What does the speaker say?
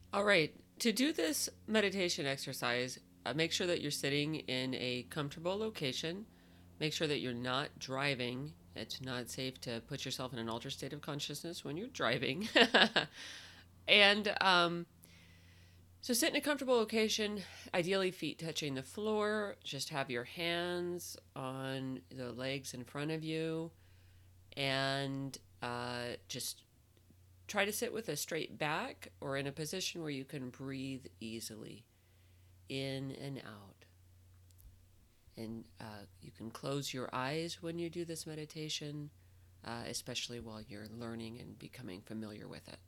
All right. To do this meditation exercise, make sure that you're sitting in a comfortable location. Make sure that you're not driving. It's not safe to put yourself in an altered state of consciousness when you're driving. and So sit in a comfortable location, ideally feet touching the floor. Just have your hands on the legs in front of you, and just try to sit with a straight back or in a position where you can breathe easily in and out. And you can close your eyes when you do this meditation, especially while you're learning and becoming familiar with it.